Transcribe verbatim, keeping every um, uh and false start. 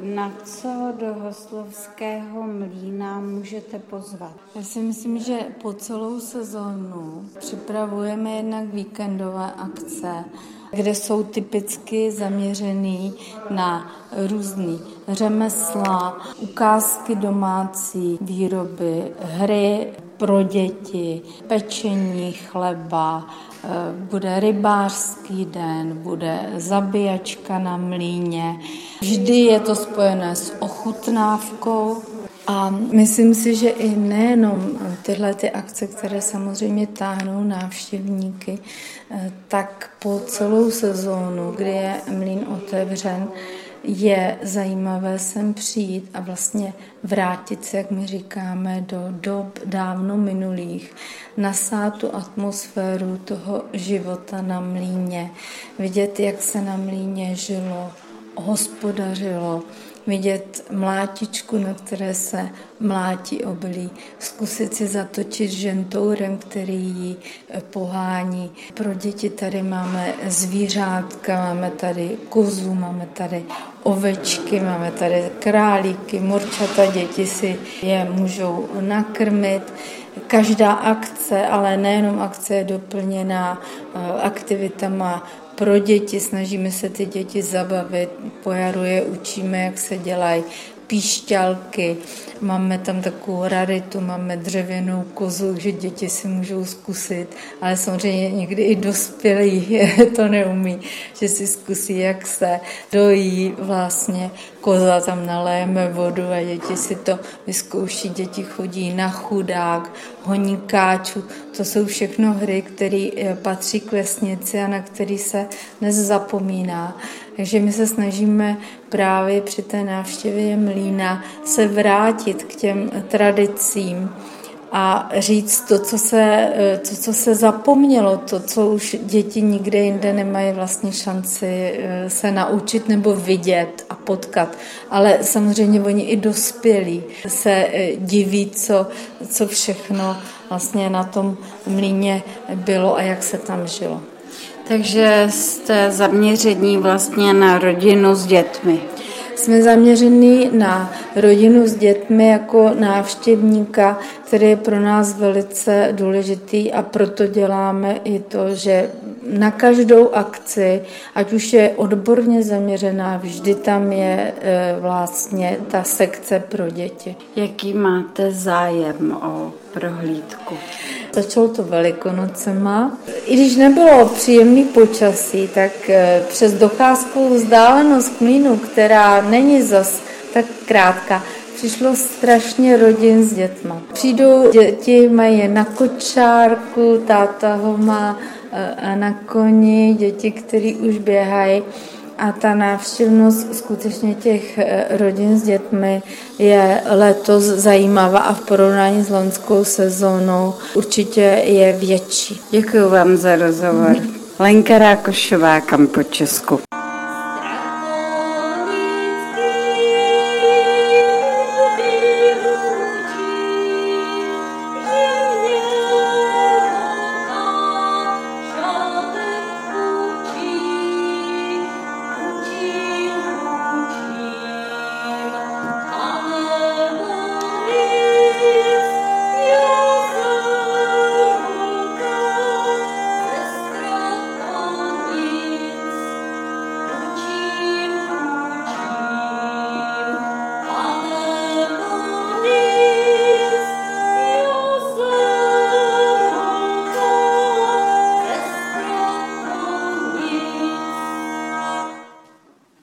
Na co do Hoslovského mlýna můžete pozvat? Já si myslím, že po celou sezónu připravujeme jednak víkendové akce, kde jsou typicky zaměřený na různý řemesla, ukázky domácí výroby, hry pro děti, pečení chleba, bude rybářský den, bude zabíjačka na mlýně. Vždy je to spojené s ochutnávkou. A myslím si, že i nejenom tyhle ty akce, které samozřejmě táhnou návštěvníky, tak po celou sezónu, kdy je mlýn otevřen, je zajímavé sem přijít a vlastně vrátit se, jak my říkáme, do dob dávno minulých, nasát tu atmosféru toho života na mlýně, vidět, jak se na mlýně žilo, hospodařilo, vidět mlátičku, na které se mlátí obilí, zkusit si zatočit žentourem, který ji pohání. Pro děti tady máme zvířátka, máme tady kozu, máme tady ovečky, máme tady králíky, morčata, děti si je můžou nakrmit. Každá akce, ale nejenom akce, je doplněná aktivitama pro děti, snažíme se ty děti zabavit, po jaru je učíme, jak se dělají píšťalky, máme tam takovou raritu, máme dřevěnou kozu, že děti si můžou zkusit, ale samozřejmě někdy i dospělí to neumí, že si zkusí, jak se dojí vlastně koza, tam naléjeme vodu a děti si to vyzkouší, děti chodí na chudák, honí káču, to jsou všechno hry, které patří k vesnici a na které se dnes zapomíná. Takže my se snažíme právě při té návštěvě mlýna se vrátit k těm tradicím a říct to, co se, to, co se zapomnělo, to, co už děti nikde jinde nemají vlastně šanci se naučit nebo vidět a potkat. Ale samozřejmě oni i dospělí se diví, co, co všechno vlastně na tom mlýně bylo a jak se tam žilo. Takže jste zaměření vlastně na rodinu s dětmi. Jsme zaměření na rodinu s dětmi jako návštěvníka, který je pro nás velice důležitý a proto děláme i to, že na každou akci, ať už je odborně zaměřená, vždy tam je vlastně ta sekce pro děti. Jaký máte zájem o prohlídku? Začalo to Velikonocema. I když nebylo příjemný počasí, tak přes docházkovou vzdálenost k mlýnu, která není zas tak krátká, přišlo strašně rodin s dětma. Přijdou děti, mají je na kočárku, táta ho má na koni, děti, který už běhají. A ta návštěvnost skutečně těch rodin s dětmi je letos zajímavá a v porovnání s loňskou sezónou určitě je větší. Děkuji vám za rozhovor. Lenka Rákošová, Kam po Česku.